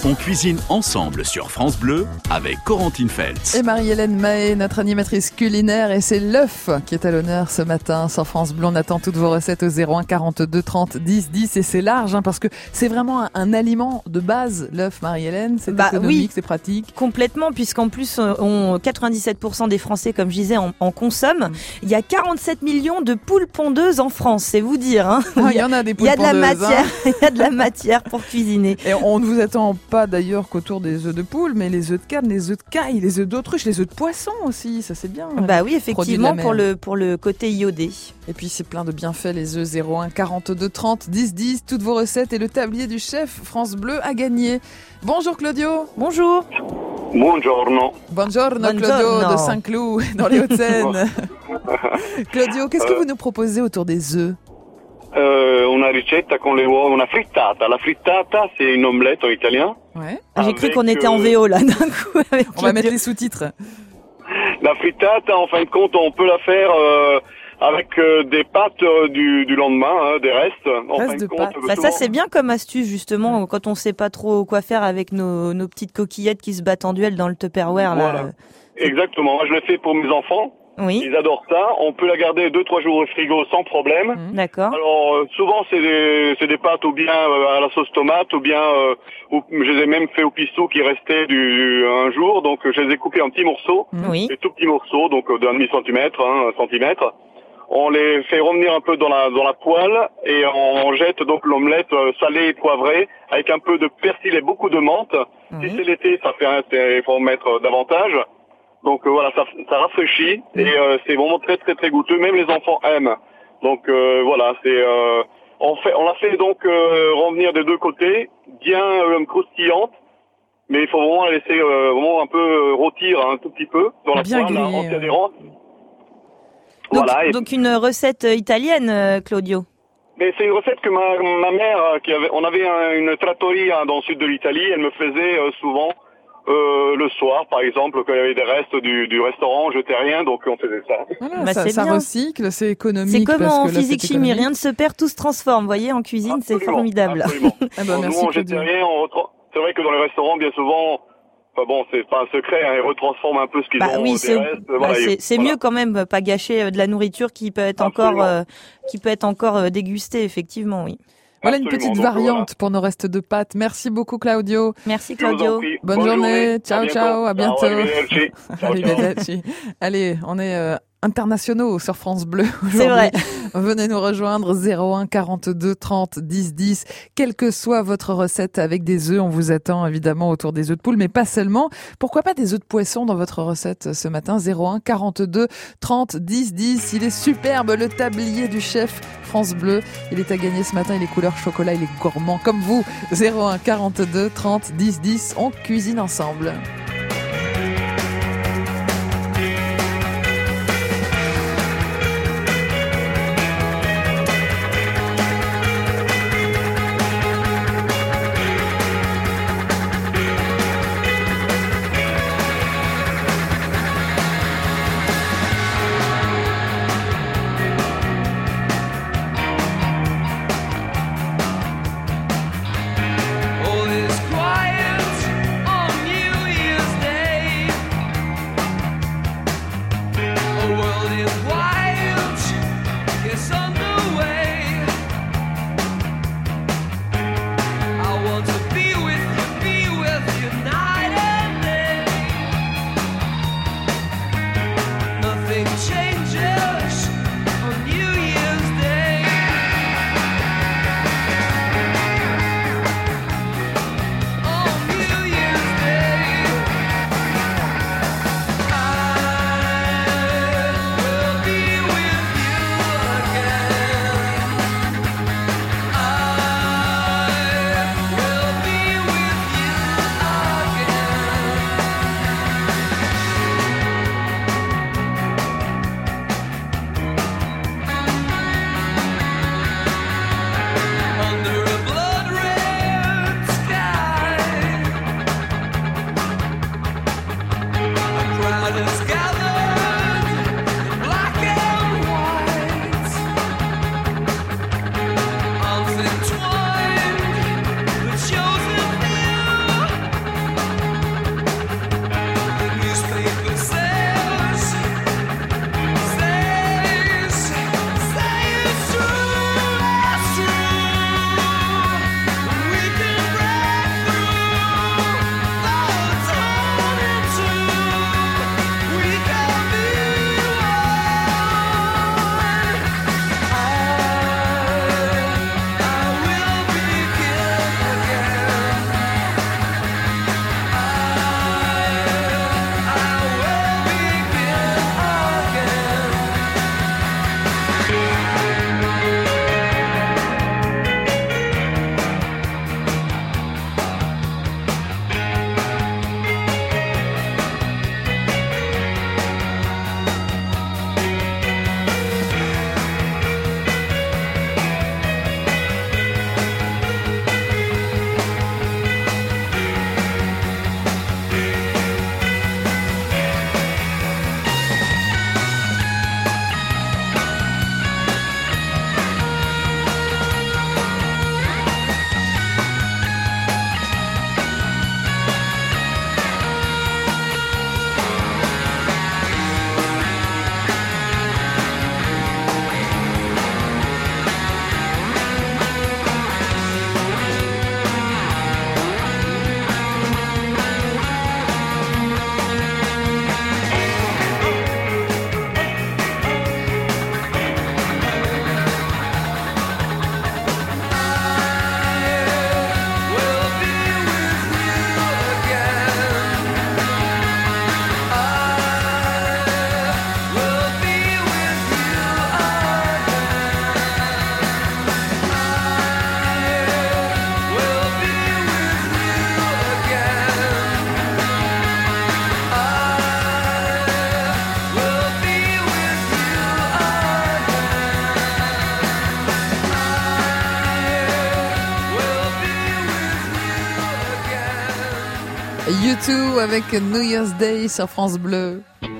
On cuisine ensemble sur France Bleu avec Corentine Feltz. Et Marie-Hélène Mahé, notre animatrice culinaire, et c'est l'œuf qui est à l'honneur ce matin sur France Bleu. On attend toutes vos recettes au 01 42 30 10 10 et c'est large parce que c'est vraiment un aliment de base, l'œuf, Marie-Hélène. C'est économique, c'est pratique. Complètement, puisqu'en plus 97% des Français, comme je disais, en consomment. Il y a 47 millions de poules pondeuses en France, c'est vous dire. Hein. Il y en a des poules pondeuses. Il y a de la matière pour cuisiner. Et on ne vous attend pas d'ailleurs qu'autour des œufs de poule, mais les œufs de canne, les œufs de caille, les œufs d'autruche, les œufs de poisson aussi, ça c'est bien. Bah oui, effectivement, pour le côté iodé. Et puis c'est plein de bienfaits, les œufs. 01 42 30 10 10, toutes vos recettes et le tablier du chef France Bleu a gagné. Bonjour Claudio. Bonjour. Buongiorno. Buongiorno Claudio de Saint-Cloud, dans les Hauts-de-Seine. Claudio, qu'est-ce que vous nous proposez autour des œufs? Una ricetta con le uova, una frittata. La frittata, c'est une omelette en italien. Ouais. J'ai cru qu'on était en VO là d'un coup. On va mettre les sous-titres. La frittata, en fin de compte, on peut la faire avec des pâtes du lendemain, des restes. En fin de compte, bah, ça c'est bien comme astuce justement quand on sait pas trop quoi faire avec nos petites coquillettes qui se battent en duel dans le Tupperware. Voilà. Là. Exactement. Moi, je le fais pour mes enfants. Oui. Ils adorent ça. On peut la garder 2-3 jours au frigo sans problème. D'accord. Alors souvent c'est des pâtes ou bien à la sauce tomate ou bien je les ai même fait au pistou qui restait un jour. Donc je les ai coupés en petits morceaux, Oui. des tout petits morceaux, donc d'un demi-centimètre, 1 centimètre. On les fait revenir un peu dans la poêle et on jette donc l'omelette salée et poivrée avec un peu de persil et beaucoup de menthe. Oui. Si c'est l'été, il faut en mettre davantage. Donc voilà, ça rafraîchit et c'est vraiment très très très goûteux. Même les enfants aiment. Donc voilà, on la fait donc revenir des deux côtés, bien croustillante, mais il faut vraiment la laisser vraiment un peu rôtir un tout petit peu dans la poêle anti-adhérente. Donc une recette italienne, Claudio. Mais c'est une recette que ma mère on avait une trattoria dans le sud de l'Italie, elle me faisait souvent. Le soir, par exemple, quand il y avait des restes du restaurant, on jetait rien, donc on faisait ça. Voilà, c'est ça bien. recycle, c'est économique. C'est comme parce en que là, physique-chimie, rien ne se perd, tout se transforme. Vous voyez, en cuisine, Absolument, c'est formidable. Absolument. Merci, nous, on jetait rien. C'est vrai que dans les restaurants, bien souvent, c'est pas un secret, ils retransforment un peu ce qu'ils ont Oui, des restes. c'est mieux quand même, pas gâcher de la nourriture qui peut être encore dégustée, effectivement, oui. Voilà une Absolument. petite variante pour nos restes de pâtes. Merci beaucoup Claudio. Merci Claudio. Bonne journée. Ciao, ciao. À bientôt. Arrivederci. Ciao, Arrivederci. Allez, on est internationaux sur France Bleu aujourd'hui. C'est vrai. Venez nous rejoindre 01 42 30 10 10. Quelle que soit votre recette avec des œufs, on vous attend évidemment autour des œufs de poule, mais pas seulement. Pourquoi pas des œufs de poisson dans votre recette ce matin? 01 42 30 10 10. Il est superbe, le tablier du chef France Bleu. Il est à gagner ce matin, il est couleur chocolat, il est gourmand comme vous. 01 42 30 10 10. On cuisine ensemble. All is quiet on New Year's U2 avec New Year's Day sur France Bleu.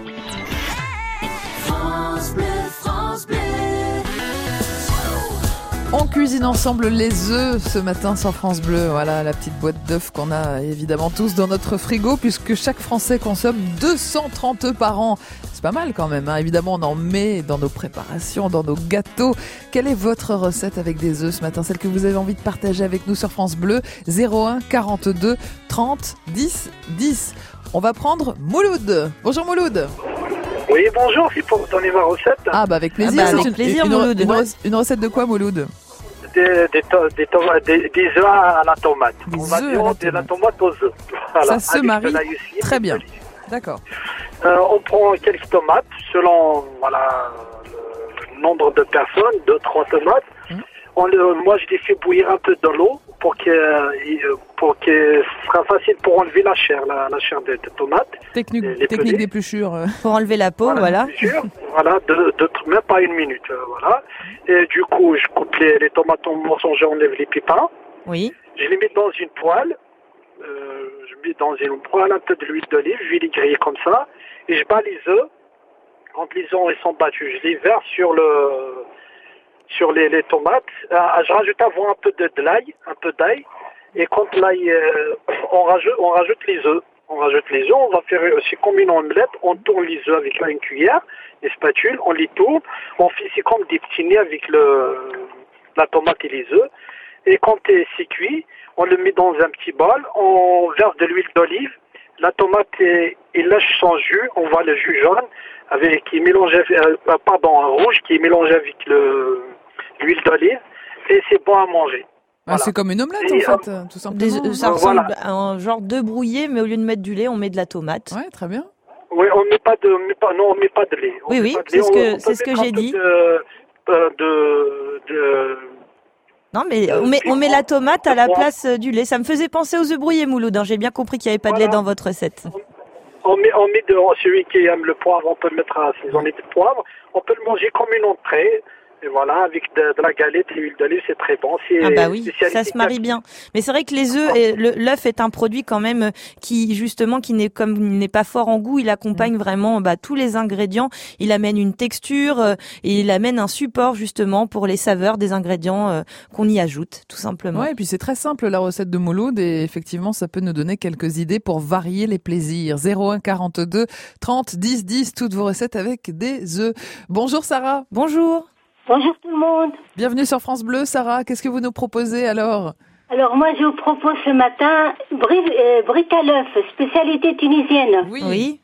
On cuisine ensemble les œufs ce matin sur France Bleu. Voilà la petite boîte d'œufs qu'on a évidemment tous dans notre frigo puisque chaque Français consomme 230 œufs par an. C'est pas mal quand même, hein. Évidemment, on en met dans nos préparations, dans nos gâteaux. Quelle est votre recette avec des œufs ce matin? Celle que vous avez envie de partager avec nous sur France Bleu. 01 42 30 10 10. On va prendre Mouloud. Bonjour Mouloud. Oui, bonjour, c'est pour donner ma recette. Ah bah avec plaisir. Avec plaisir, Mouloud. Une recette de quoi, Mouloud? Des œufs à la tomate. Des On va œufs dire à la de la tomate. tomate aux œufs. Voilà, Ça se avec marie de l'ail aussi, très et bien. de l'olive. D'accord. On prend quelques tomates selon le nombre de personnes, 2-3 tomates. Moi, je les fais bouillir un peu dans l'eau pour que ce sera facile pour enlever la chair des tomates. Technique pelés. d'épluchure. Pour enlever la peau, voilà. Voilà, même pas une minute. Voilà. Et du coup, je coupe les tomates en morceaux, j'enlève les pépins. Oui. Je les mets dans une poêle. Je mets dans une poêle un peu de l'huile d'olive, je vais les griller comme ça. Et je bats les œufs. Quand les œufs sont battus, je les verse sur les tomates. Je rajoute avant un peu d'ail. Et quand l'ail, on rajoute les œufs. On va faire c'est comme une omelette. On tourne les œufs avec une cuillère, les spatules, on les tourne. C'est comme des petits nez avec la tomate et les œufs. Et quand c'est cuit, on le met dans un petit bol. On verse de l'huile d'olive. La tomate, il lâche son jus. On voit le jus jaune qui est mélangé, rouge qui est mélangé avec l'huile d'olive. Et c'est bon à manger. Voilà. C'est comme une omelette en fait, tout simplement. Ça ressemble à un genre d'œuf brouillé, mais au lieu de mettre du lait, on met de la tomate. Ouais, très bien. Oui, on met pas de lait. Oui, c'est ce que j'ai dit. Non, mais on met la tomate à la place du lait. Ça me faisait penser aux œufs brouillés, Mouloud. J'ai bien compris qu'il n'y avait pas de lait dans votre recette. On met celui qui aime le poivre, on peut le mettre assaisonner de poivre. On peut le manger comme une entrée. Et voilà, avec de la galette et l'huile d'olive, c'est très bon. Ah bah oui, ça se marie bien. Mais c'est vrai que les œufs, l'œuf est un produit quand même qui n'est pas fort en goût. Il accompagne vraiment tous les ingrédients. Il amène une texture et il amène un support justement pour les saveurs des ingrédients qu'on y ajoute, tout simplement. Ouais, et puis c'est très simple la recette de Mouloud et effectivement ça peut nous donner quelques idées pour varier les plaisirs. 01 42 30 10 10, toutes vos recettes avec des œufs. Bonjour Sarah. Bonjour. Bonjour tout le monde. Bienvenue sur France Bleu, Sarah. Qu'est-ce que vous nous proposez alors? Alors moi je vous propose ce matin brique à l'œuf, spécialité tunisienne. Oui.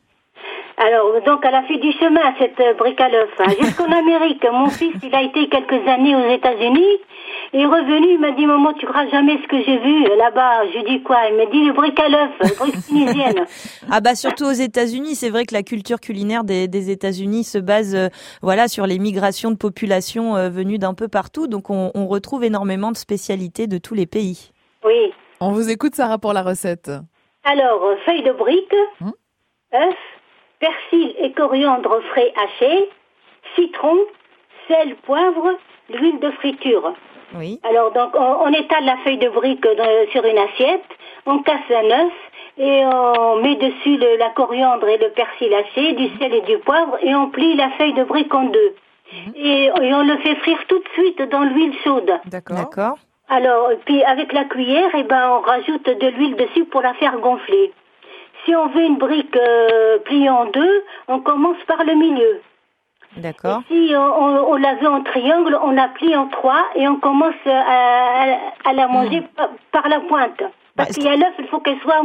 Alors donc elle a fait du chemin cette brique à l'œuf, jusqu'en Amérique. Mon fils il a été quelques années aux États-Unis. Il est revenu, il m'a dit maman tu crois jamais ce que j'ai vu là-bas. Je dis quoi? Il m'a dit le brique à l'œuf, brique tunisienne. Ah bah surtout aux États-Unis, c'est vrai que la culture culinaire des États-Unis se base sur les migrations de populations venues d'un peu partout. Donc on retrouve énormément de spécialités de tous les pays. Oui. On vous écoute Sarah pour la recette. Alors feuilles de brique, œufs, persil et coriandre frais haché, citron, sel, poivre, l'huile de friture. Oui. Alors donc on étale la feuille de brique sur une assiette, on casse un œuf et on met dessus la coriandre et le persil haché, du sel et du poivre et on plie la feuille de brique en deux. Et on le fait frire tout de suite dans l'huile chaude. D'accord. Alors puis avec la cuillère on rajoute de l'huile dessus pour la faire gonfler. Si on veut une brique pliée en deux, on commence par le milieu. D'accord. Et si on la veut en triangle, on la plie en trois et on commence à la manger par la pointe. Parce qu'il y a l'œuf, il faut qu'elle soit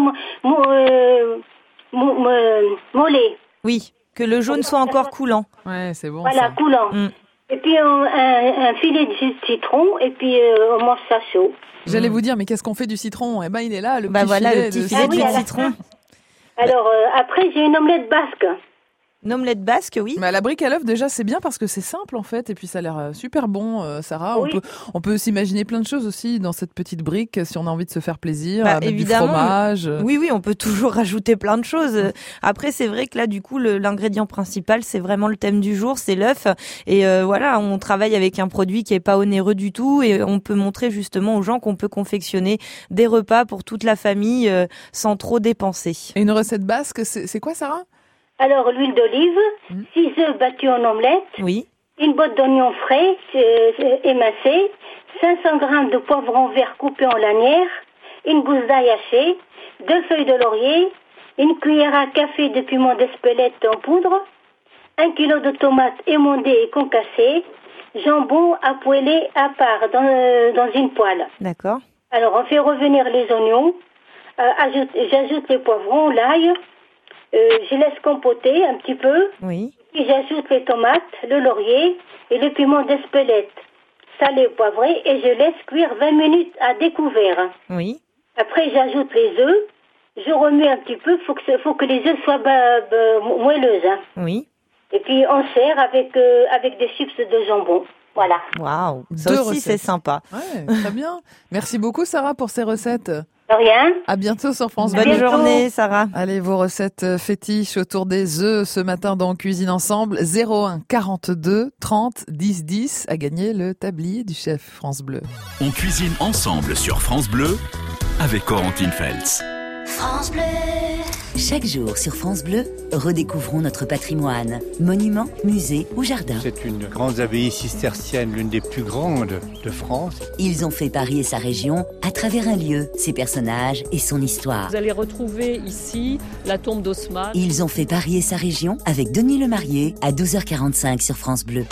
mollée. Oui, que le jaune soit encore coulant. Ouais, c'est bon. Voilà, ça. coulant. Et puis un filet de jus de citron et puis on mange ça chaud. J'allais vous dire, mais qu'est-ce qu'on fait du citron? Eh ben, il est là, le petit filet de jus de citron. Alors après, j'ai une omelette basque. Une omelette basque, oui. Mais à la brique à l'œuf, déjà, c'est bien parce que c'est simple en fait, et puis ça a l'air super bon, Sarah. Oui. On peut s'imaginer plein de choses aussi dans cette petite brique si on a envie de se faire plaisir, Bah, mettre évidemment, du fromage. Oui, on peut toujours rajouter plein de choses. Après, c'est vrai que là, du coup, l'ingrédient principal, c'est vraiment le thème du jour, c'est l'œuf. Et voilà, on travaille avec un produit qui est pas onéreux du tout, et on peut montrer justement aux gens qu'on peut confectionner des repas pour toute la famille sans trop dépenser. Et une recette basque, c'est quoi, Sarah? Alors, l'huile d'olive, 6 œufs battus en omelette, Oui. une botte d'oignons frais émincés, 500 grammes de poivron vert coupé en lanières, une gousse d'ail hachée, 2 feuilles de laurier, une cuillère à café de piment d'Espelette en poudre, 1 kilo de tomates émondées et concassées, jambon à poêler à part dans une poêle. D'accord. Alors, on fait revenir les oignons, j'ajoute les poivrons, l'ail, je laisse compoter un petit peu, Oui. puis j'ajoute les tomates, le laurier et le piment d'Espelette, salé poivré, et je laisse cuire 20 minutes à découvert. Oui. Après, j'ajoute les œufs, je remue un petit peu, faut que les œufs soient moelleuses. Hein. Oui. Et puis, on sert avec des chips de jambon. Voilà. Waouh. Ça 2 aussi, recettes. c'est sympa. Ouais, très bien. Merci beaucoup, Sarah, pour ces recettes. De rien. À bientôt sur France Bonne Bleu. journée, Sarah. Allez, vos recettes fétiches autour des œufs ce matin dans Cuisine Ensemble. 01 42 30 10 10 à gagner le tablier du chef France Bleu. On cuisine ensemble sur France Bleu avec Corentine Feltz. France Bleu. Chaque jour sur France Bleu, redécouvrons notre patrimoine. Monuments, musées ou jardins. C'est une grande abbaye cistercienne, l'une des plus grandes de France. Ils ont fait Paris et sa région à travers un lieu, ses personnages et son histoire. Vous allez retrouver ici la tombe d'Haussmann. Ils ont fait Paris et sa région avec Denis Lemarié à 12h45 sur France Bleu.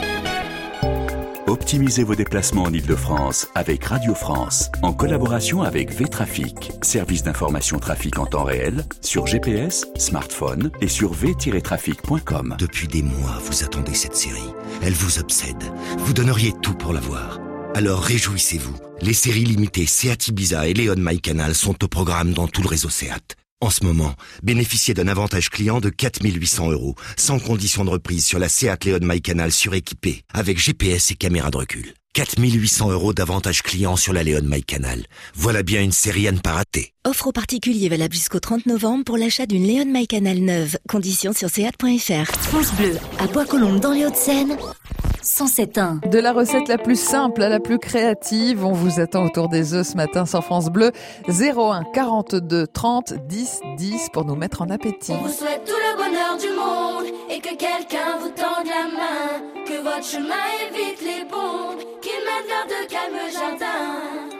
Optimisez vos déplacements en Ile-de-France avec Radio France, en collaboration avec V-Trafic, service d'information trafic en temps réel, sur GPS, smartphone et sur v-trafic.com. Depuis des mois, vous attendez cette série. Elle vous obsède. Vous donneriez tout pour la voir. Alors réjouissez-vous. Les séries limitées Seat Ibiza et Léon MyCanal sont au programme dans tout le réseau Seat. En ce moment, bénéficiez d'un avantage client de 4 800 €, sans condition de reprise sur la Seat Léon MyCanal suréquipée, avec GPS et caméra de recul. 4 800 € d'avantage client sur la Léon MyCanal. Voilà bien une série à ne pas rater. Offre aux particuliers valable jusqu'au 30 novembre pour l'achat d'une Léon MyCanal neuve. Conditions sur seat.fr. France Bleu, à Bois-Colombes dans les Hauts-de-Seine. 107.1. De la recette la plus simple à la plus créative, on vous attend autour des œufs ce matin sur France Bleu. 01 42 30 10 10 pour nous mettre en appétit. On vous souhaite tout le bonheur du monde et que quelqu'un vous tende la main, que votre chemin évite les bombes, qu'il mène vers de calmes jardins.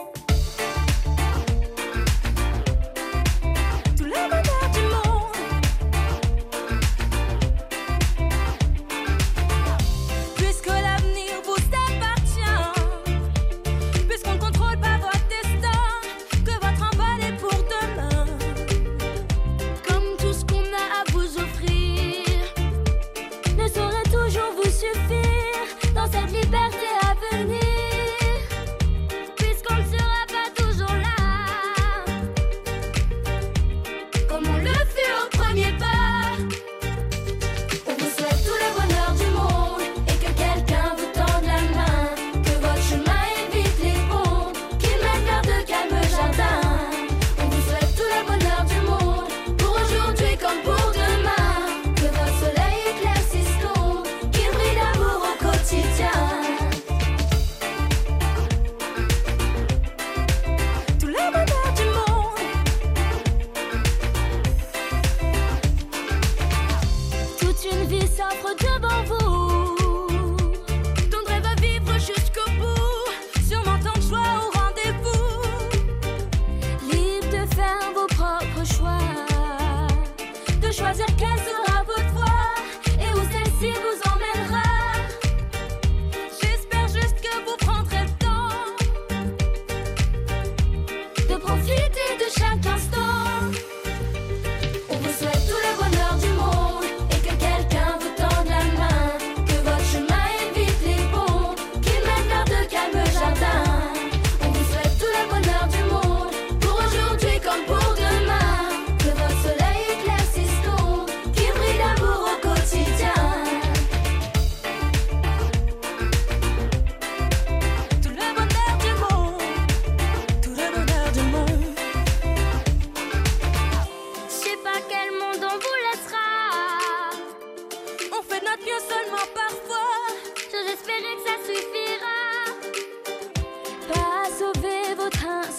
Tout le bonheur du monde, puisque l'avenir vous appartient, puisqu'on ne contrôle pas votre destin, que votre envol est pour demain. Comme tout ce qu'on a à vous offrir ne saurait toujours vous suffire dans cette liberté à venir.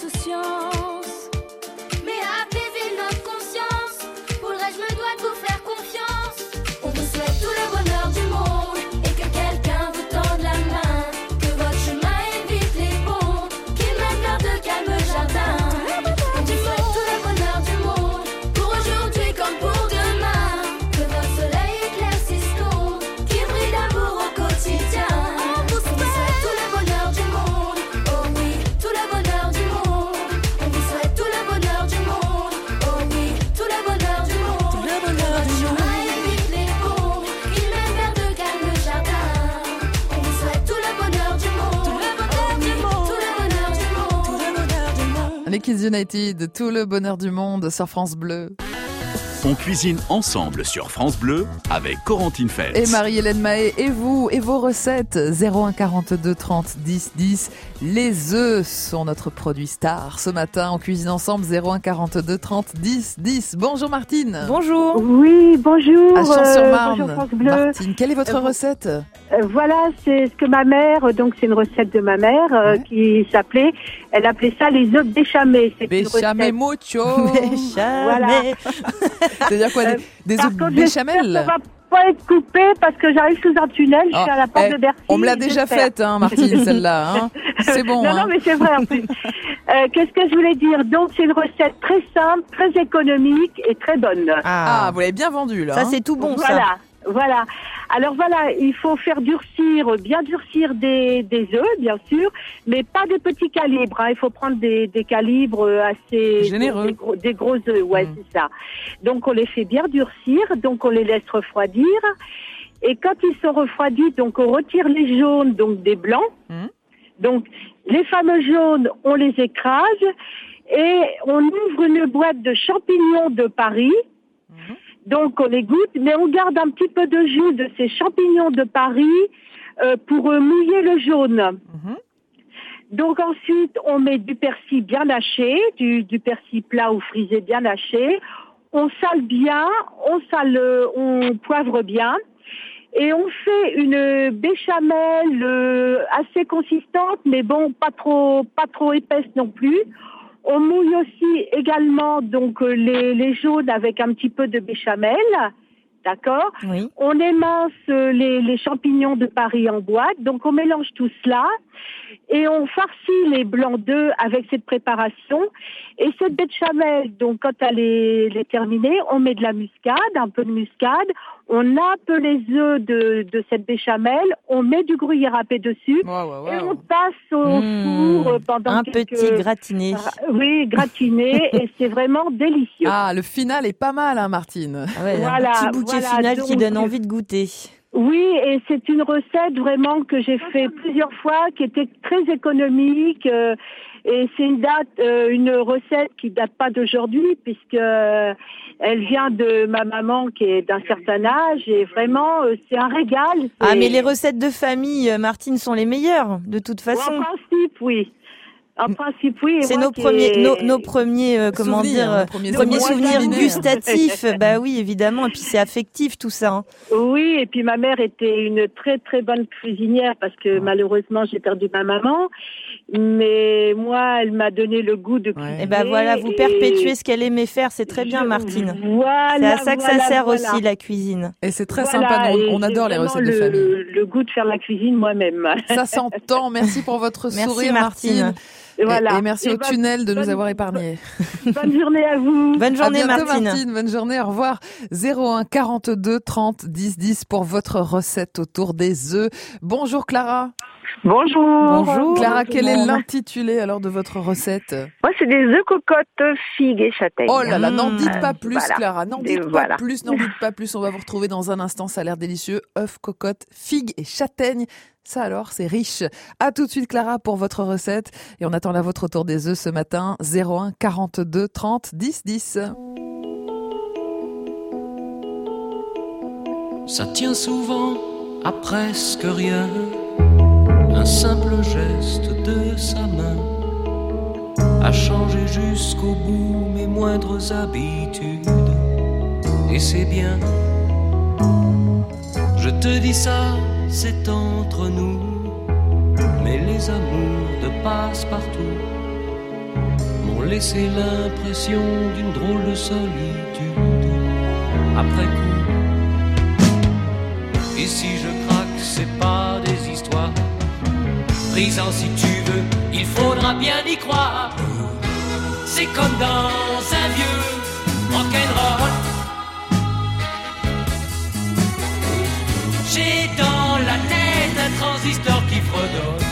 insouciance. Mais à apaiser notre conscience, pour le reste, je me dois de vous faire confiance. On vous souhaite tout le bonheur du monde et que quelqu'un vous tende la main. Que votre chemin évite les ponts, qu'il mène vers de calmes jardins. On vous souhaite tout le bonheur du monde, pour aujourd'hui comme pour demain. Que votre soleil éclaircisse l'ombre, qu'il brille d'amour au quotidien. On vous souhaite tout le bonheur du monde, oh oui, tout le bonheur du monde. On vous souhaite tout le bonheur du monde, oh oui, tout le bonheur du monde. Tout le bonheur du monde. Évite les ponts, qu'il mène vers de calmes jardins. On vous souhaite tout le bonheur du monde, tout le bonheur du monde, tout le bonheur du monde, tout le bonheur du monde. Les Kids United, tout le bonheur du monde sur France Bleu. On cuisine ensemble sur France Bleu avec Corentine Feltz. Et Marie-Hélène Mahé, et vous, et vos recettes, 01 42 30 10 10. Les œufs sont notre produit star. Ce matin, on cuisine ensemble, 01 42 30 10 10. Bonjour Martine. Bonjour. Oui, bonjour. À Champs-sur-Marne. Bonjour France Bleu. Martine, quelle est votre recette? Voilà, c'est ce que ma mère, donc c'est une recette de ma mère qui s'appelait, elle appelait ça les œufs béchamés. C'est une Béchamé recette. mucho. Voilà. C'est-à-dire quoi, des Par œufs contre, béchamel? j'espère que ça va pas être coupé parce que j'arrive sous un tunnel, je suis à la porte de Bercy. On me l'a déjà j'espère. faite, hein, Martine, celle-là. Hein. C'est bon. Non, hein. non, mais c'est vrai en plus. Qu'est-ce que je voulais dire? Donc, c'est une recette très simple, très économique et très bonne. Ah, vous l'avez bien vendu, là. Ça, hein. c'est tout bon, ça. Voilà, voilà. Alors voilà, il faut faire bien durcir des œufs, bien sûr, mais pas des petits calibres. Hein. Il faut prendre des calibres assez généreux, des gros œufs. Ouais, c'est ça. Donc on les fait bien durcir, donc on les laisse refroidir. Et quand ils sont refroidis, donc on retire les jaunes, donc des blancs. Donc les fameux jaunes, on les écrase et on ouvre une boîte de champignons de Paris. Donc on les goûte, mais on garde un petit peu de jus de ces champignons de Paris pour mouiller le jaune. Donc ensuite on met du persil bien haché, du persil plat ou frisé bien haché. On sale bien, on poivre bien. Et on fait une béchamel assez consistante, mais bon, pas trop épaisse non plus. On mouille aussi également donc les jaunes avec un petit peu de béchamel, d'accord? Oui. On émince les champignons de Paris en boîte, donc on mélange tout cela et on farcit les blancs d'œufs avec cette préparation. Et cette béchamel, donc quand elle est terminée, on met de la muscade, un peu de muscade. On nappe les œufs de cette béchamel, on met du gruyère râpé dessus et on passe au four pendant un petit gratiné. Oui, gratiné et c'est vraiment délicieux. Ah, le final est pas mal, hein, Martine. Ah ouais, Voilà, un petit bouquet final qui donne envie de goûter. Oui, et c'est une recette vraiment que j'ai fait plusieurs fois, qui était très économique. Et c'est une recette qui date pas d'aujourd'hui, puisque elle vient de ma maman qui est d'un certain âge. Et vraiment, c'est un régal. Ah, mais les recettes de famille, Martine, sont les meilleures, de toute façon. En principe, oui. En principe, oui. C'est nos premiers, comment dire, premiers souvenirs gustatifs. Bah oui, évidemment. Et puis c'est affectif, tout ça. Hein. Oui, et puis ma mère était une très très bonne cuisinière parce que malheureusement j'ai perdu ma maman. Mais moi, elle m'a donné le goût de cuisiner. Et ben voilà, vous perpétuez ce qu'elle aimait faire. C'est très bien, Martine. Voilà. C'est à ça que ça sert aussi, la cuisine. Et c'est très sympa. On adore les recettes de famille. Le goût de faire la cuisine moi-même. Ça s'entend. Merci pour votre sourire, Martine. Voilà. Et merci au tunnel de nous avoir épargnés. Bonne journée à vous. Bonne journée, à bientôt, Martine. Bonne journée, au revoir. 01 42 30 10 10 pour votre recette autour des œufs. Bonjour Clara. Bonjour. Bonjour. Clara, quel est l'intitulé alors de votre recette? Moi, c'est des œufs cocottes, figues et châtaignes. Oh là là, n'en dites pas plus, voilà. Clara. N'en dites pas plus, n'en dites pas plus. On va vous retrouver dans un instant. Ça a l'air délicieux. Œufs, cocottes, figues et châtaignes. Ça alors, c'est riche. À tout de suite, Clara, pour votre recette. Et on attend la vôtre autour des œufs ce matin. 01 42 30 10 10. Ça tient souvent à presque rien, un simple geste de sa main a changé jusqu'au bout mes moindres habitudes. Et c'est bien, je te dis ça, c'est entre nous, mais les amours de passe-partout laisser l'impression d'une drôle de solitude après coup. Et si je craque, c'est pas des histoires. Brisant si tu veux, il faudra bien y croire. C'est comme dans un vieux rock'n'roll. J'ai dans la tête un transistor qui fredonne.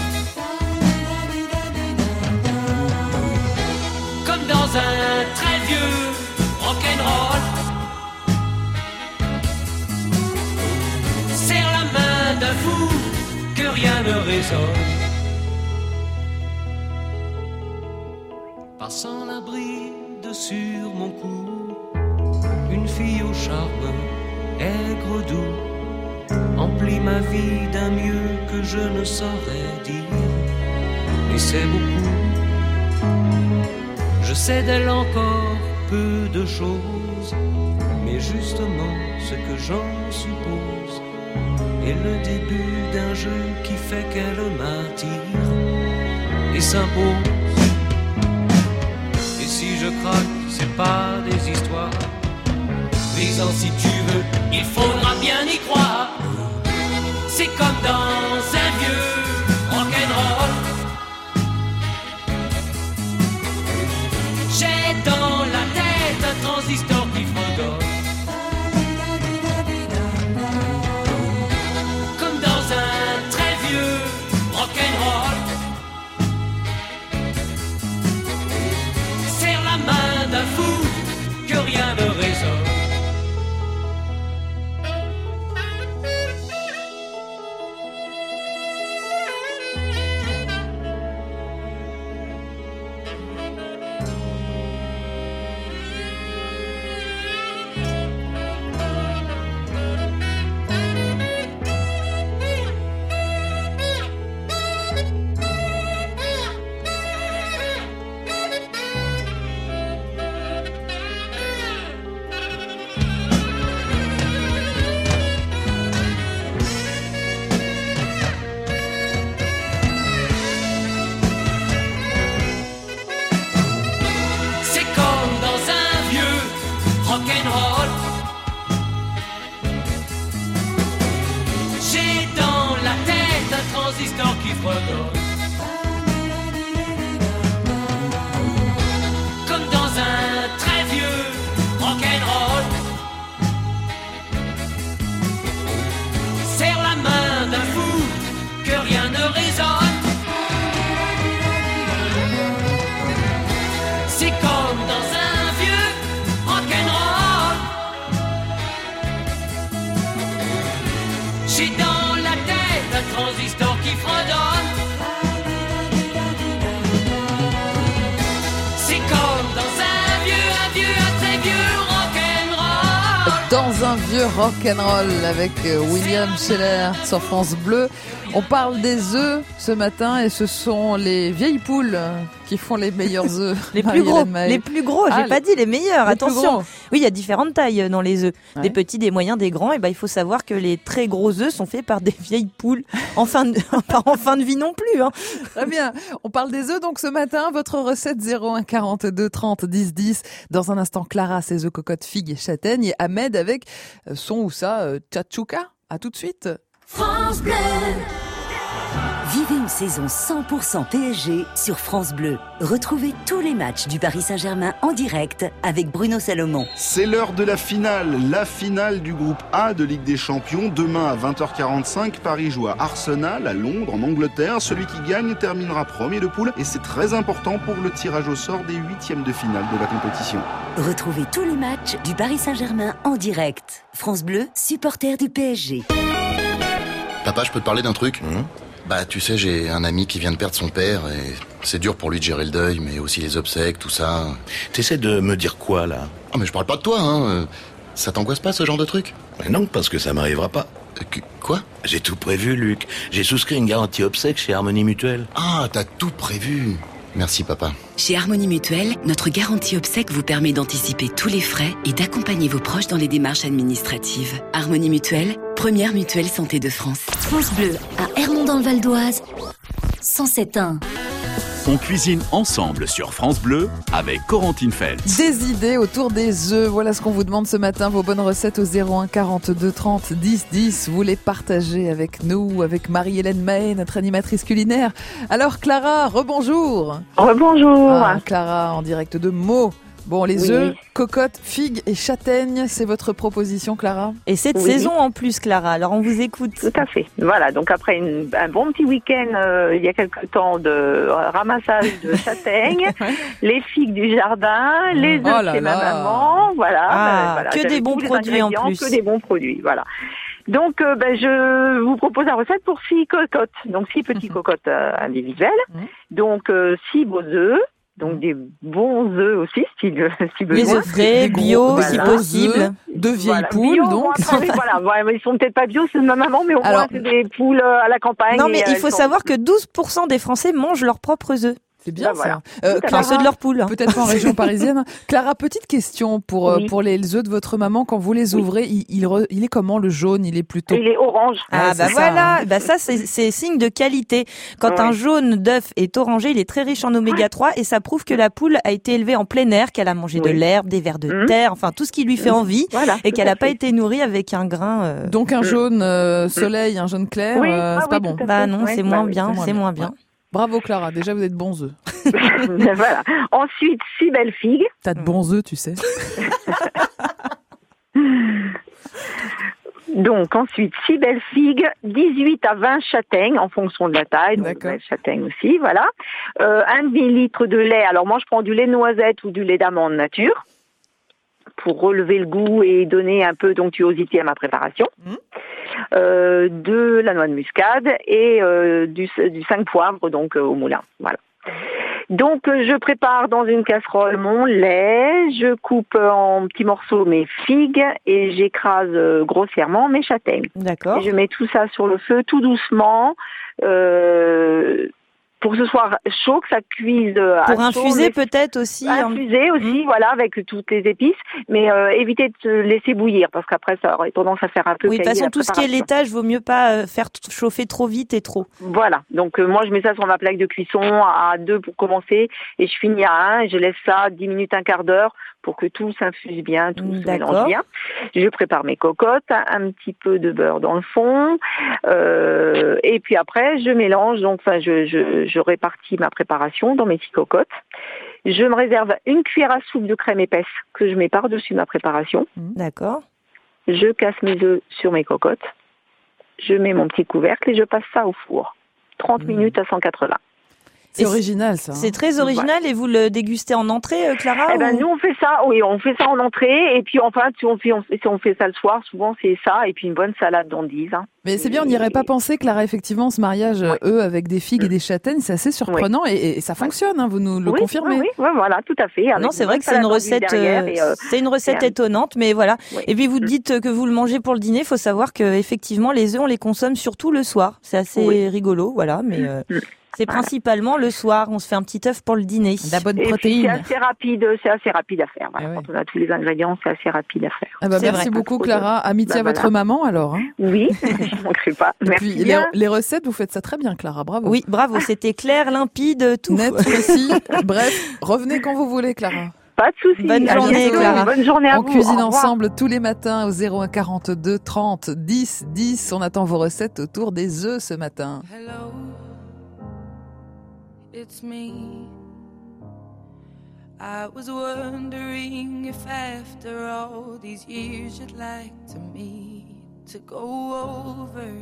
Comme dans un très vieux rock'n'roll. Serre la main d'un fou que rien ne résonne. Passant la bride sur mon cou, une fille au charme aigre doux emplit ma vie d'un mieux que je ne saurais dire. Et c'est beaucoup. Je sais d'elle encore peu de choses, mais justement ce que j'en suppose est le début d'un jeu qui fait qu'elle m'attire et s'impose. Et si je craque, c'est pas des histoires. Brisant si tu veux, il faudra bien y croire. C'est comme dans un vieux rock'n'roll. J'ai dans la tête un transistor qui fredonne. Comme dans un très vieux rock'n'roll. Serre la main d'un fou que rien ne résonne. Comme dans un très vieux rock'n'roll. Serre la main d'un fou que rien ne résonne. C'est comme dans un vieux rock'n'roll. J'ai dans la tête un transistor qui fredonne. Dans un vieux rock'n'roll avec William Scheller sur France Bleu. On parle des œufs ce matin et ce sont les vieilles poules qui font les meilleurs œufs. Les plus gros, j'ai pas dit les meilleurs, attention. Oui, il y a différentes tailles dans les œufs. Ouais. Des petits, des moyens, des grands. Et ben, il faut savoir que les très gros œufs sont faits par des vieilles poules en fin de vie non plus. Hein. Très bien. On parle des œufs donc ce matin. Votre recette 01 42 30 10 10. Dans un instant, Clara, ses œufs cocottes, figues et châtaignes. Et Ahmed avec son ou sa tchatchouka. À tout de suite. France Bleu. Vivez une saison 100% PSG sur France Bleu. Retrouvez tous les matchs du Paris Saint-Germain en direct avec Bruno Salomon. C'est l'heure de la finale du groupe A de Ligue des Champions. Demain à 20h45, Paris joue à Arsenal, à Londres, en Angleterre. Celui qui gagne terminera premier de poule et c'est très important pour le tirage au sort des huitièmes de finale de la compétition. Retrouvez tous les matchs du Paris Saint-Germain en direct. France Bleu, supporter du PSG. Papa, je peux te parler d'un truc ? Bah, tu sais, j'ai un ami qui vient de perdre son père et c'est dur pour lui de gérer le deuil, mais aussi les obsèques, tout ça. T'essaies de me dire quoi, là ? Ah, mais je parle pas de toi, hein. Ça t'angoisse pas, ce genre de truc ? Mais non, parce que ça m'arrivera pas. Quoi ? J'ai tout prévu, Luc. J'ai souscrit une garantie obsèques chez Harmonie Mutuelle. Ah, t'as tout prévu. Merci, papa. Chez Harmonie Mutuelle, notre garantie obsèques vous permet d'anticiper tous les frais et d'accompagner vos proches dans les démarches administratives. Harmonie Mutuelle, première mutuelle santé de France. France Bleu, à Hermont dans le Val d'Oise, 107.1. On cuisine ensemble sur France Bleu avec Corentine Feltz. Des idées autour des œufs. Voilà ce qu'on vous demande ce matin. Vos bonnes recettes au 01 42 30 10 10. Vous les partagez avec nous, avec Marie-Hélène Mahé, notre animatrice culinaire. Alors Clara, rebonjour. Rebonjour. Clara, en direct de Meaux. Bon, les œufs, cocottes, figues et châtaignes, c'est votre proposition, Clara? Et cette saison en plus, Clara, alors on vous écoute. Tout à fait. Voilà, donc après un bon petit week-end, il y a quelque temps de ramassage de châtaignes, les figues du jardin, les œufs chez ma maman, voilà. Que des bons produits en plus. Que des bons produits, voilà. Donc, je vous propose la recette pour 6 cocottes. Donc, 6 petites cocottes individuelles. Donc, 6 beaux œufs. Donc des bons œufs aussi, si besoin. Les œufs frais, bio, si possible. De vieilles poules, bio, donc. Ils sont peut-être pas bio, c'est de ma maman, mais au moins c'est des poules à la campagne. Non, mais il faut savoir que 12% des Français mangent leurs propres œufs. C'est bien ça. Clara, ceux de leur poule. Peut-être en région parisienne. Clara, petite question pour les œufs de votre maman. Quand vous les ouvrez, il est comment le jaune? Il est plutôt. Il est orange. Voilà. Ça c'est signe de qualité. Quand un jaune d'œuf est orangé, il est très riche en oméga 3 et ça prouve que la poule a été élevée en plein air, qu'elle a mangé de l'herbe, des vers de terre, enfin tout ce qui lui fait envie, et qu'elle n'a pas été nourrie avec un grain. Donc un jaune soleil, un jaune clair, c'est pas bon. Bah non, c'est moins bien. C'est moins bien. Bravo Clara, déjà vous êtes bons œufs. Voilà. Ensuite, 6 belles figues. T'as de bons œufs, tu sais. Donc ensuite, 6 belles figues, 18 à 20 châtaignes en fonction de la taille, donc belles châtaignes aussi, voilà. 1 demi-litre de lait, alors moi je prends du lait de noisette ou du lait d'amande nature pour relever le goût et donner un peu d'onctuosité à ma préparation. De la noix de muscade et du 5 poivre donc au moulin, voilà. Donc je prépare dans une casserole mon lait, je coupe en petits morceaux mes figues et j'écrase grossièrement mes châtaignes. D'accord. Et je mets tout ça sur le feu tout doucement. Pour que ce soit chaud, que ça cuise pour infuser peut-être aussi. Infuser aussi, voilà, avec toutes les épices, mais éviter de se laisser bouillir parce qu'après ça aurait tendance à faire un peu. Oui, de toute façon, tout ce qui est laitage, vaut mieux pas faire chauffer trop vite et trop. Voilà, donc moi je mets ça sur ma plaque de cuisson à 2 pour commencer et je finis à 1 et je laisse ça 10 minutes, un quart d'heure pour que tout s'infuse bien, tout se mélange bien. Je prépare mes cocottes, un petit peu de beurre dans le fond, et puis après je mélange, donc je répartis ma préparation dans mes 6 cocottes. Je me réserve une cuillère à soupe de crème épaisse que je mets par-dessus ma préparation. D'accord. Je casse mes œufs sur mes cocottes, je mets mon petit couvercle et je passe ça au four. 30 minutes à 180. C'est original, ça. C'est très original et vous le dégustez en entrée, Clara? Nous on fait ça, on fait ça en entrée et puis enfin si on fait ça le soir, souvent c'est ça et puis une bonne salade d'endives. Mais c'est bien, on n'y aurait pas pensé, Clara, effectivement, ce mariage, avec des figues et des châtaignes, c'est assez surprenant et ça fonctionne, vous nous le confirmez. Oui, voilà, tout à fait. Non, c'est vrai que c'est une recette, c'est une recette étonnante, mais voilà. Oui. Et puis vous dites que vous le mangez pour le dîner, il faut savoir que effectivement les œufs on les consomme surtout le soir. C'est assez rigolo, voilà, mais c'est principalement le soir, on se fait un petit œuf pour le dîner. La bonne protéine. C'est assez rapide à faire. Voilà. Quand on a tous les ingrédients, c'est assez rapide à faire. Merci beaucoup, Clara. Amitié à votre maman, alors. Oui, je ne manquerai pas. Merci. Et puis, les recettes, vous faites ça très bien, Clara. Bravo. Oui, bravo. C'était clair, limpide, tout. Net, précis. Bref, revenez quand vous voulez, Clara. Pas de soucis. Bonne journée, Clara. Bonne journée à vous. On cuisine ensemble tous les matins au 01 42 30 10 10. On attend vos recettes autour des œufs ce matin. Hello. It's me. I was wondering if after all these years you'd like to meet to go over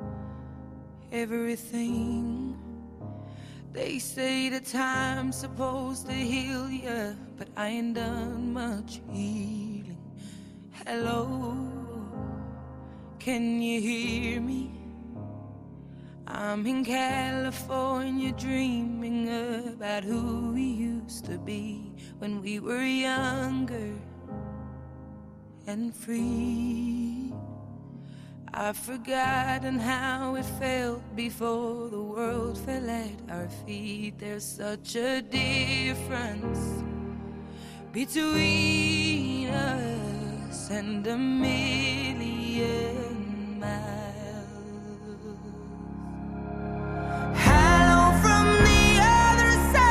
everything. They say the time's supposed to heal you, but I ain't done much healing. Hello, can you hear me? I'm in California dreaming about who we used to be when we were younger and free. I've forgotten how it felt before the world fell at our feet. There's such a difference between us and a million miles. Hello from the other side.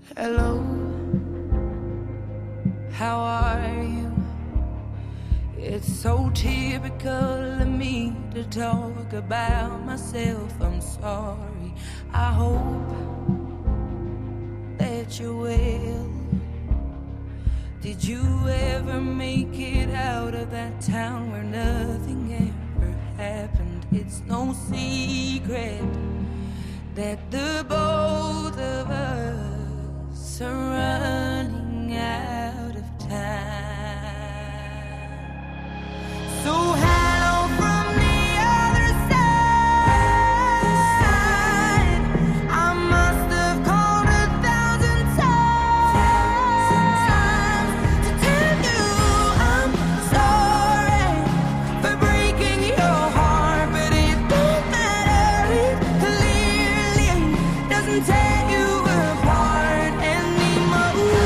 Hello, how are you? It's so typical of me to talk about myself. I'm sorry. I hope that you're well. Did you ever make it out of that town where nothing ever happened? It's no secret that the both of us are running out of time. So hello from the other side. I must have called 1,000 times to tell you I'm sorry for breaking your heart, but it don't matter. It clearly doesn't tear you apart anymore.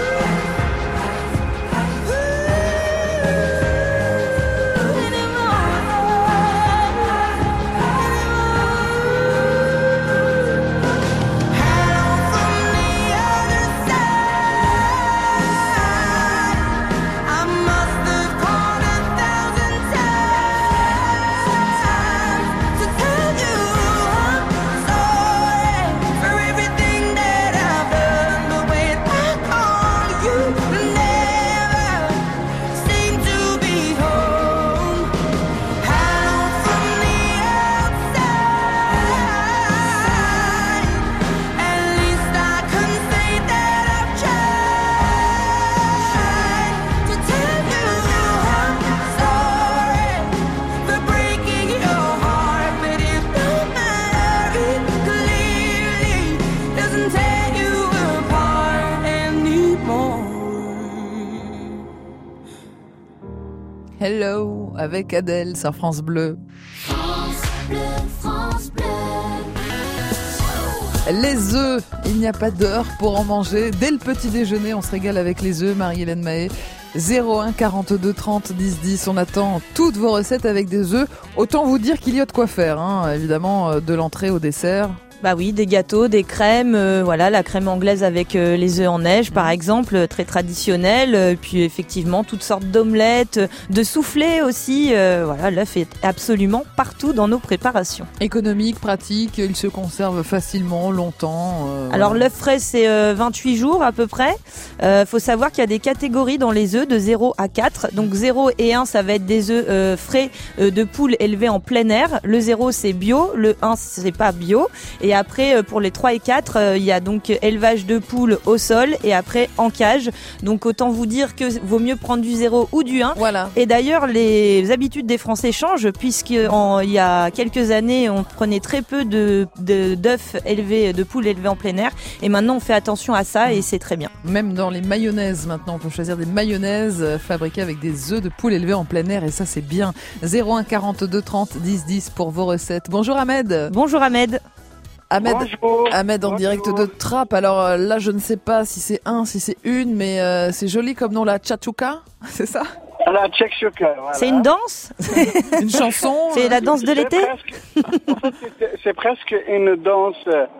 Hello avec Adèle sur France Bleu. France Bleu, France Bleu. Les œufs, il n'y a pas d'heure pour en manger. Dès le petit déjeuner, on se régale avec les œufs. Marie-Hélène Mahé, 01 42 30 10 10. On attend toutes vos recettes avec des œufs. Autant vous dire qu'il y a de quoi faire, hein. Évidemment, de l'entrée au dessert. Bah oui, des gâteaux, des crèmes, voilà, la crème anglaise avec les œufs en neige par exemple, très traditionnelle, puis effectivement toutes sortes d'omelettes, de soufflets aussi, voilà, l'œuf est absolument partout dans nos préparations. Économique, pratique, il se conserve facilement, longtemps. Alors l'œuf frais c'est 28 jours à peu près, faut savoir qu'il y a des catégories dans les œufs de 0 à 4, donc 0 et 1 ça va être des œufs frais de poules élevés en plein air, le 0 c'est bio, le 1 c'est pas bio, et après, pour les 3 et 4, il y a donc élevage de poules au sol et après en cage. Donc autant vous dire que vaut mieux prendre du 0 ou du 1. Voilà. Et d'ailleurs, les habitudes des Français changent puisqu'il y a quelques années, on prenait très peu d'œufs élevés, de poules élevées en plein air. Et maintenant, on fait attention à ça et c'est très bien. Même dans les mayonnaises, maintenant, on peut choisir des mayonnaises fabriquées avec des œufs de poules élevés en plein air et ça, c'est bien. 01 42 30 10 10 pour vos recettes. Bonjour Ahmed. Bonjour Ahmed. Ahmed en direct de Trappes. Alors là, je ne sais pas si c'est si c'est une, mais c'est joli comme nom, la tchatchouka, c'est ça? La tchatchouka, voilà. C'est une danse? Une chanson? C'est la danse de l'été? En fait, c'est presque une danse.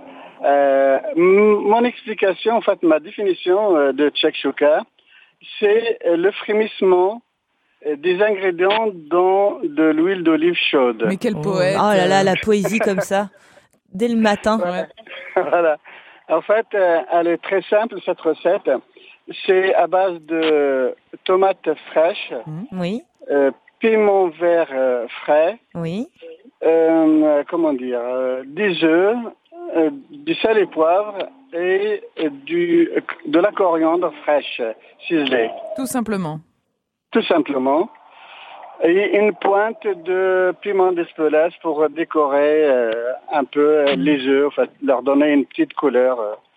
Mon explication, en fait, ma définition de tchatchouka, c'est le frémissement des ingrédients dans de l'huile d'olive chaude. Mais quel poète! Oh là là, la poésie comme ça. Dès le matin. Ouais. Voilà. En fait, elle est très simple, cette recette. C'est à base de tomates fraîches, oui. Piment vert frais, oui. Des œufs, du sel et poivre et de la coriandre fraîche, ciselée. Tout simplement. Tout simplement. Et une pointe de piment d'Espelette pour décorer un peu les œufs, en fait, leur donner une petite couleur.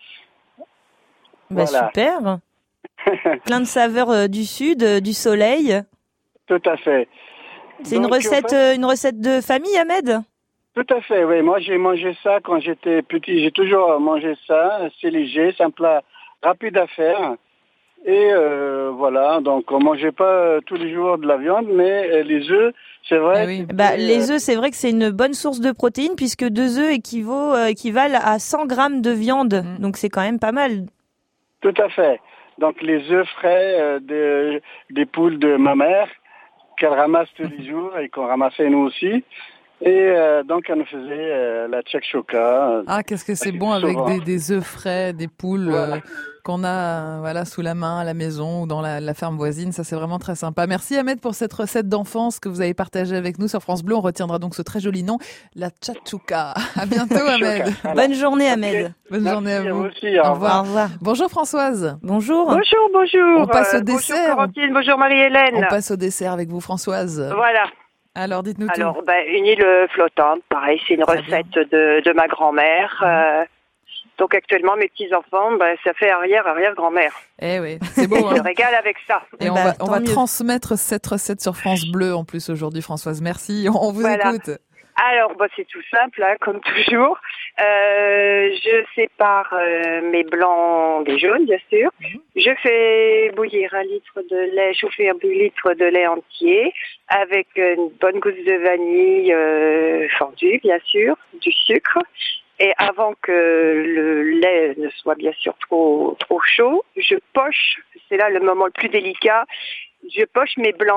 Bah voilà. Super. Plein de saveurs du sud, du soleil. Tout à fait. C'est une recette de famille, Ahmed? Tout à fait, oui. Moi, j'ai mangé ça quand j'étais petit. J'ai toujours mangé ça. C'est léger, c'est un plat rapide à faire. Et voilà, donc on mangeait pas tous les jours de la viande, mais les œufs, c'est vrai. Oui. Les œufs, c'est vrai que c'est une bonne source de protéines puisque 2 œufs équivalent à 100 grammes de viande. Donc c'est quand même pas mal. Tout à fait. Donc les œufs frais des poules de ma mère qu'elle ramasse tous les jours et qu'on ramassait nous aussi. Et donc elle nous faisait la tchèque-choka. Ah, qu'est-ce que c'est bon avec des œufs frais, des poules qu'on a sous la main à la maison ou dans la ferme voisine. Ça, c'est vraiment très sympa. Merci Ahmed pour cette recette d'enfance que vous avez partagée avec nous sur France Bleu. On retiendra donc ce très joli nom, la tchèque-choka. À bientôt Ahmed. Bonne journée Ahmed. Bonne journée à vous. Aussi, au revoir. Bonjour Françoise. Bonjour. Bonjour. On passe au dessert. Bonjour Corentine, bonjour Marie-Hélène. On passe au dessert avec vous Françoise. Voilà. Alors, dites-nous tout. Alors, une île flottante, pareil, c'est une recette de ma grand-mère. Donc, actuellement, mes petits-enfants, ça fait arrière-grand-mère. Eh oui, c'est beau. Je me régale avec ça. Et on va transmettre cette recette sur France Bleu, en plus, aujourd'hui, Françoise. Merci, on vous écoute. Alors, c'est tout simple, comme toujours. Je sépare mes blancs des jaunes, bien sûr. Je fais bouillir 1 litre de lait, chauffer 1 litre de lait entier avec une bonne gousse de vanille fondue, bien sûr, du sucre. Et avant que le lait ne soit bien sûr trop chaud, je poche, c'est là le moment le plus délicat, je poche mes blancs.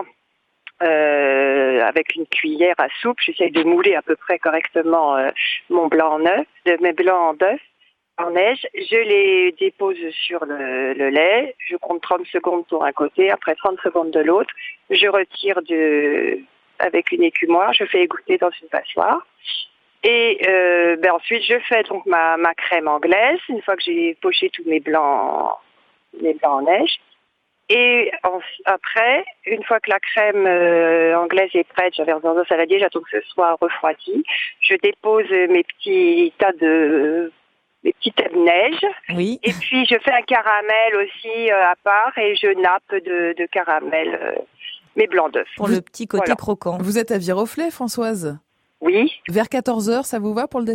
Avec une cuillère à soupe, j'essaye de mouler à peu près correctement mes blancs d'œuf en neige. Je les dépose sur le lait. Je compte 30 secondes pour un côté, après 30 secondes de l'autre. Je retire avec une écumoire, je fais égoutter dans une passoire. Et ensuite, je fais donc ma crème anglaise. Une fois que j'ai poché tous mes blancs en neige. Et après, une fois que la crème anglaise est prête, j'avais dans un saladier, j'attends que ce soit refroidi. Je dépose mes petits tas de neige. Oui. Et puis je fais un caramel aussi à part et je nappe de caramel mes blancs d'œufs. Pour le petit côté croquant. Vous êtes à Viroflay, Françoise ? Oui. Vers 14h, ça vous va pour le dessert ?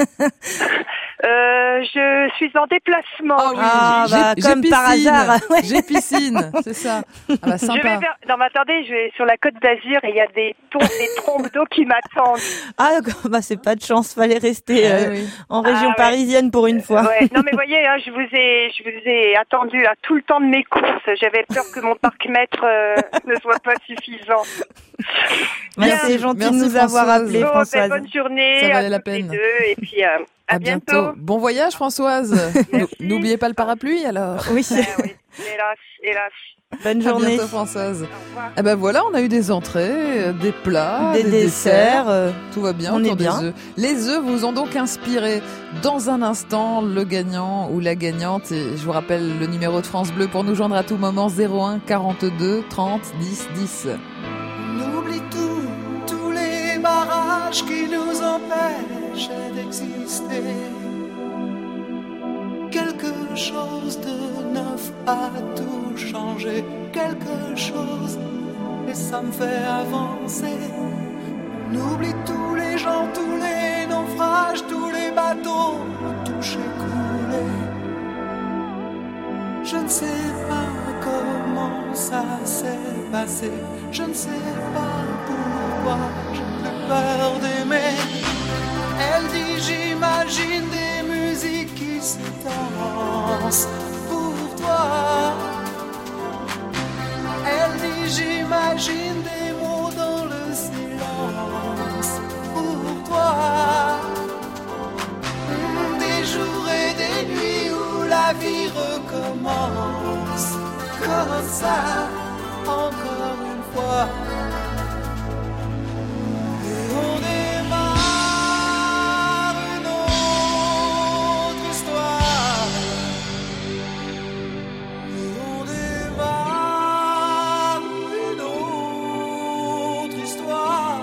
Je suis en déplacement. Comme par hasard. J'ai piscine, c'est ça. Sympa. Attendez, je vais sur la Côte d'Azur et il y a des trombes d'eau qui m'attendent. Ah, c'est pas de chance, fallait rester en région parisienne pour une fois. Non, mais voyez, je vous ai attendu à tout le temps de mes courses. J'avais peur que mon parc-mètre ne soit pas suffisant. C'est gentil de nous avoir appelés, Françoise. Bonne journée. Ça valait la peine. Et puis à bientôt. Bon voyage, Françoise. N'oubliez pas le parapluie, alors. Oui. Hélas. Bonne journée. À bientôt, Françoise. Voilà, on a eu des entrées, des plats, des desserts. Tout va bien. On est bien. Des œufs. Les œufs vous ont donc inspiré. Dans un instant, le gagnant ou la gagnante. Et je vous rappelle le numéro de France Bleu pour nous joindre à tout moment, 01 42 30 10 10. On oublie tous les barrages qui nous empêchent d'exister. Quelque chose de neuf a tout changé, quelque chose, et ça me fait avancer. On oublie tous les gens, tous les naufrages, tous les bateaux touchés, coulés. Je ne sais pas comment ça s'est passé, je ne sais pas pourquoi j'ai plus peur d'aimer. Elle dit j'imagine des musiques qui se dansent pour toi. Elle dit j'imagine des mots dans le silence pour toi. Des jours et des nuits où la vie recommence comme ça, encore une fois. Et on démarre une autre histoire. Et on démarre une autre histoire.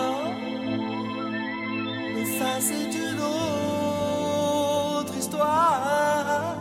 Mais ça c'est une autre histoire.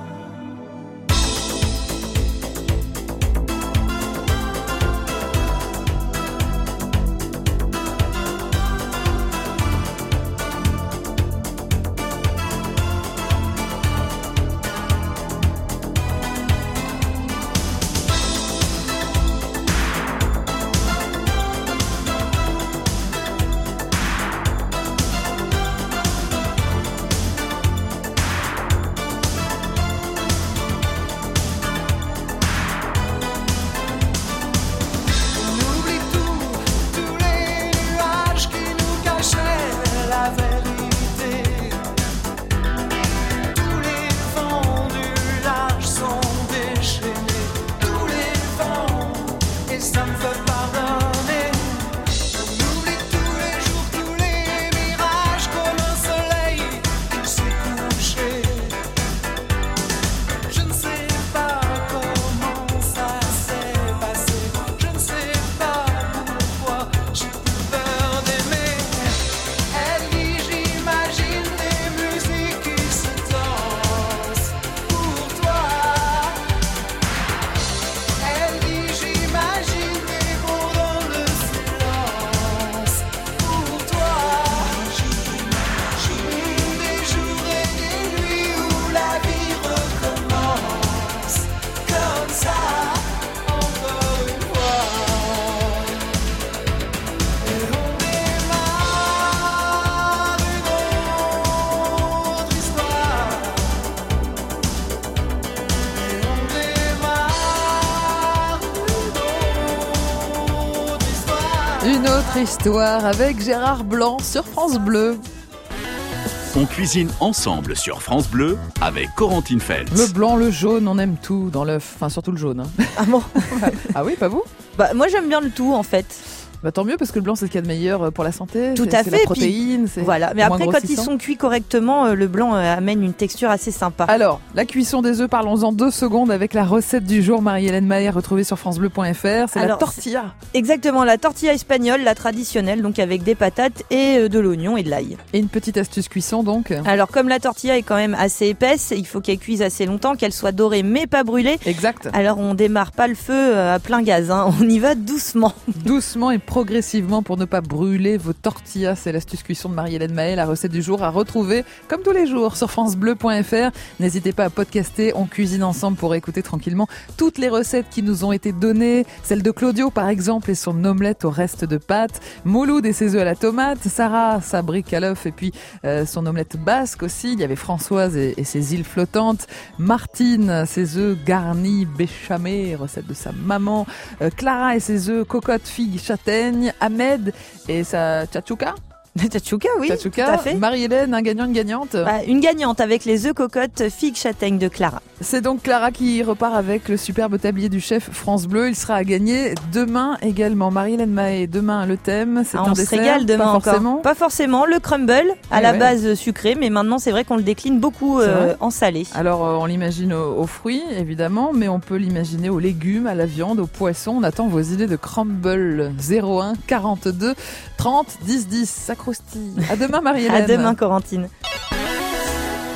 Notre histoire avec Gérard Blanc sur France Bleu. On cuisine ensemble sur France Bleu avec Corentine Feltz. Le blanc, le jaune, on aime tout dans l'œuf. Enfin, surtout le jaune. Hein. Ah bon? Ah oui, pas vous? Bah, moi, j'aime bien le tout, en fait. Bah, tant mieux, parce que le blanc, c'est ce qu'il y a de meilleur pour la santé. Tout à c'est fait. la protéine. Puis, voilà. Mais après, quand ils sont cuits correctement, le blanc amène une texture assez sympa. Alors, la cuisson des œufs, parlons-en 2 secondes avec la recette du jour. Marie-Hélène Maher, retrouvée sur francebleu.fr. C'est la tortilla. Exactement, la tortilla espagnole, la traditionnelle, donc avec des patates et de l'oignon et de l'ail. Et une petite astuce cuisson, donc. Alors, comme la tortilla est quand même assez épaisse, il faut qu'elle cuise assez longtemps, qu'elle soit dorée mais pas brûlée. Exact. Alors, on démarre pas le feu à plein gaz, hein. On y va doucement. Doucement et progressivement pour ne pas brûler vos tortillas. C'est l'astuce cuisson de Marie-Hélène Maher, la recette du jour à retrouver comme tous les jours sur francebleu.fr. N'hésitez pas à podcaster, on cuisine ensemble pour écouter tranquillement toutes les recettes qui nous ont été données. Celle de Claudio par exemple et son omelette au reste de pâtes. Mouloud et ses œufs à la tomate. Sarah, sa brique à l'œuf et puis son omelette basque aussi. Il y avait Françoise et ses îles flottantes. Martine, ses œufs garnis béchamés, recette de sa maman. Clara et ses œufs cocotte, figues, châtaigne. Ahmed et sa tchatchouka. Tchatchouka, oui, Tchatchouka. tout à fait. Marie-Hélène, un gagnant, une gagnante. Une gagnante avec les œufs cocottes figues châtaigne de Clara. C'est donc Clara qui repart avec le superbe tablier du chef France Bleu. Il sera à gagner demain également. Marie-Hélène Maher, demain le thème, c'est un on dessert. Se régale demain pas encore. Forcément. Pas forcément. Le crumble à la base sucré, mais maintenant c'est vrai qu'on le décline beaucoup en salé. Alors on l'imagine aux fruits évidemment, mais on peut l'imaginer aux légumes, à la viande, aux poissons. On attend vos idées de crumble. 01 42 30 10 10. Ça croustille. À demain Marie-Hélène. À demain Corentine.